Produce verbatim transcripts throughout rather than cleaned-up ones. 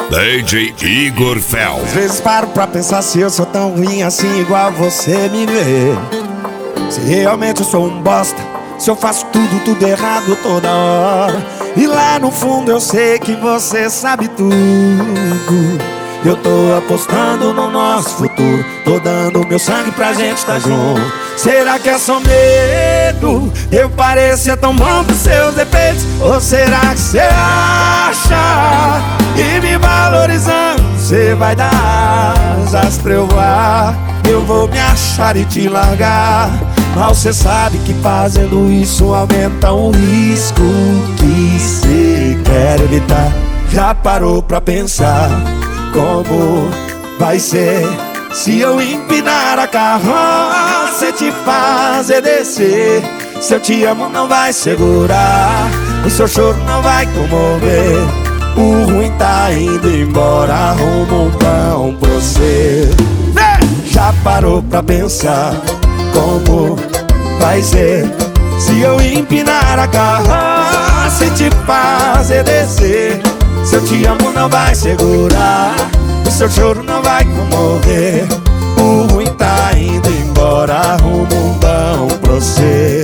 D J Igor Fel. Às vezes paro pra pensar se eu sou tão ruim assim igual você me vê. Se realmente eu sou um bosta, se eu faço tudo, tudo errado toda hora. E lá no fundo eu sei que você sabe tudo. Eu tô apostando no nosso futuro, tô dando meu sangue pra gente tá junto. Será que é só medo? Eu parecia tão bom pros seus defeitos. Ou será que você acha que me valorizando você vai dar asas pra eu voar? Eu vou me achar e te largar. Mas você sabe que fazendo isso aumenta o risco que você quer evitar. Já parou pra pensar como vai ser se eu empinar a carroça e te fazer descer? Se eu te amo não vai segurar, o seu choro não vai comover. O ruim tá indo embora, arruma um pão pra você. Já parou pra pensar como vai ser se eu empinar a carroça e te fazer descer? Se eu te amo não vai segurar, o seu choro não vai comover. O ruim tá indo embora, arruma um pão pra você.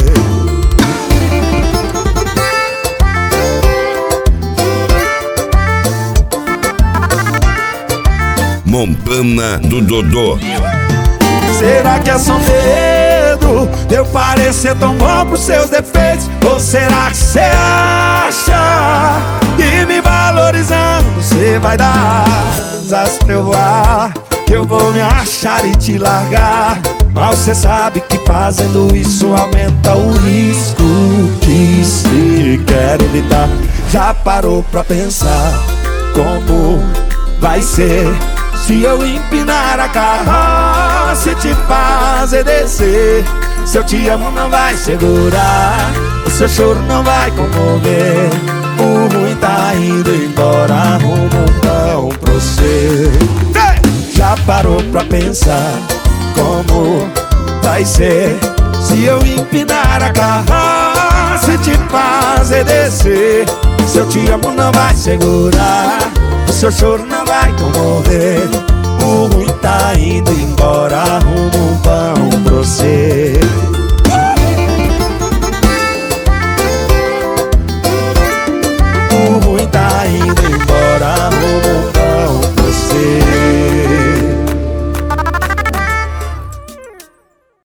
Montana do Dodô. Será que é só medo de eu parecer tão bom pros seus defeitos? Ou será que você acha que me valorizando você vai dar asas pra eu voar? Que eu vou me achar e te largar. Mas você sabe que fazendo isso aumenta o risco que se quer evitar. Já parou pra pensar como vai ser se eu empinar a carroça e te fazer descer? Se eu te amo não vai segurar, o seu choro não vai comover. O ruim tá indo embora, arruma um pão pra você. Já parou pra pensar como vai ser se eu empinar a carroça e te fazer descer? Se eu te amo não vai segurar, o seu choro não vai comover. O ruim tá indo embora, arruma um pão pra você.